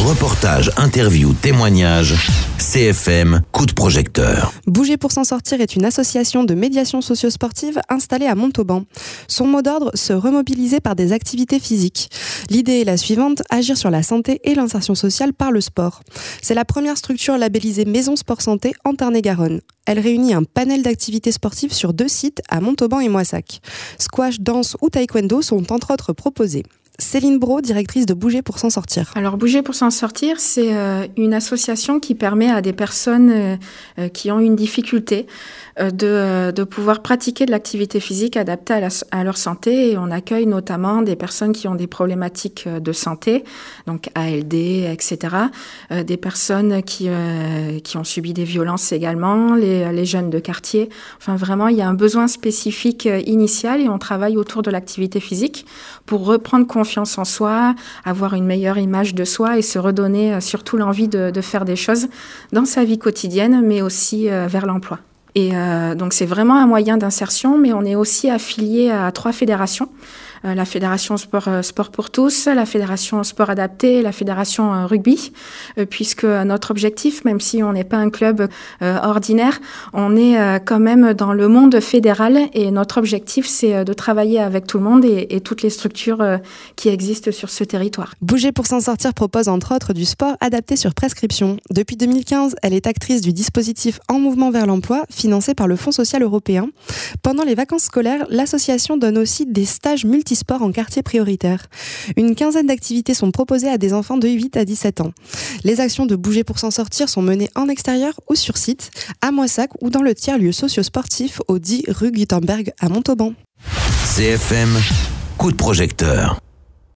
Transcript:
Reportages, interviews, témoignages, CFM, coup de projecteur. Bouger pour s'en sortir est une association de médiation socio-sportive installée à Montauban. Son mot d'ordre, se remobiliser par des activités physiques. L'idée est la suivante, agir sur la santé et l'insertion sociale par le sport. C'est la première structure labellisée Maison Sport Santé en Tarn-et-Garonne. Elle réunit un panel d'activités sportives sur 2 sites à Montauban et Moissac. Squash, danse ou taekwondo sont entre autres proposés. Céline Brault, directrice de Bouger pour s'en sortir. Alors Bouger pour s'en sortir, c'est une association qui permet à des personnes qui ont une difficulté de pouvoir pratiquer de l'activité physique adaptée à leur santé. Et on accueille notamment des personnes qui ont des problématiques de santé, donc ALD, etc. Des personnes qui ont subi des violences également, les jeunes de quartier. Enfin vraiment, il y a un besoin spécifique initial et on travaille autour de l'activité physique pour reprendre confiance en soi, avoir une meilleure image de soi et se redonner surtout l'envie de faire des choses dans sa vie quotidienne, mais aussi vers l'emploi. Et donc c'est vraiment un moyen d'insertion, mais on est aussi affilié à 3 fédérations. La fédération sport pour tous, la fédération sport adapté et la fédération rugby, puisque notre objectif, même si on n'est pas un club ordinaire, on est quand même dans le monde fédéral et notre objectif, c'est de travailler avec tout le monde et toutes les structures qui existent sur ce territoire. Bouger pour s'en sortir propose entre autres du sport adapté sur prescription. Depuis 2015, elle est actrice du dispositif En mouvement vers l'emploi, financé par le Fonds social européen. Pendant les vacances scolaires, l'association donne aussi des stages multisports en quartier prioritaire. Une quinzaine d'activités sont proposées à des enfants de 8 à 17 ans. Les actions de Bouger pour s'en sortir sont menées en extérieur ou sur site, à Moissac ou dans le tiers-lieu socio-sportif au 10 rue Gutenberg à Montauban. CFM, coup de projecteur.